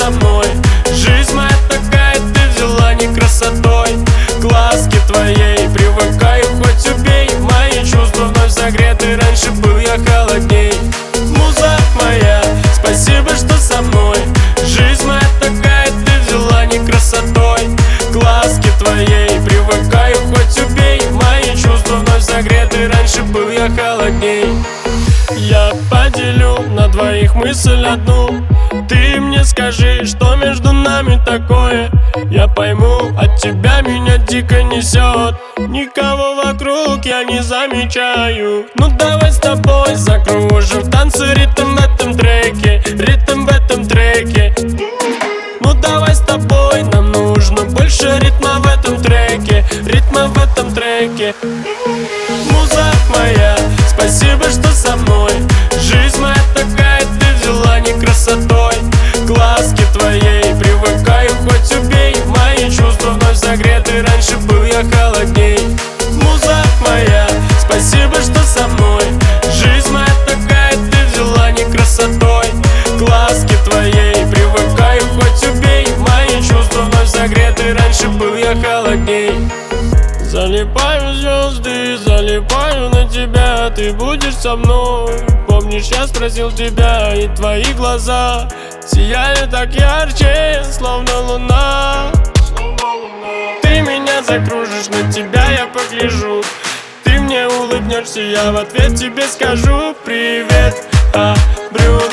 со мной. Жизнь моя такая, ты взяла не красотой. Глазки твоей привыкаю, хоть убей. Мои чувства вновь согреты, раньше был я холодней. Муза моя, спасибо, что со мной. Жизнь моя такая, ты взяла не красотой. Глазки твоей привыкаю, хоть убей. Мои чувства вновь согреты, раньше был я холодней. Я поделю на двоих мысль одну. Ты мне скажи, что между нами такое. Я пойму, от тебя меня дико несет. Никого вокруг я не замечаю. Ну давай с тобой закружим в танце ритм в этом треке. Ритм в этом треке. Ну давай с тобой, нам нужно больше ритма в этом треке. Ритма в этом треке. Муза моя, спасибо, что со мной. Жизнь моя такая, ты взяла не красотой. Глазки твоей привыкаю, хоть убей. Мои чувства вновь согреты, раньше был я холодней. Муза моя, спасибо, что со мной. Жизнь моя такая, ты взяла не красотой. Глазки твоей привыкаю, хоть убей. Мои чувства вновь согреты, раньше был я холодней. Залипаю в звезды, залипаю на тебя. Ты будешь со мной. Помнишь, я спросил тебя, и твои глаза сияли так ярче, словно луна. Ты меня закружишь, на тебя я погляжу. Ты мне улыбнешься, я в ответ тебе скажу привет, Брюн.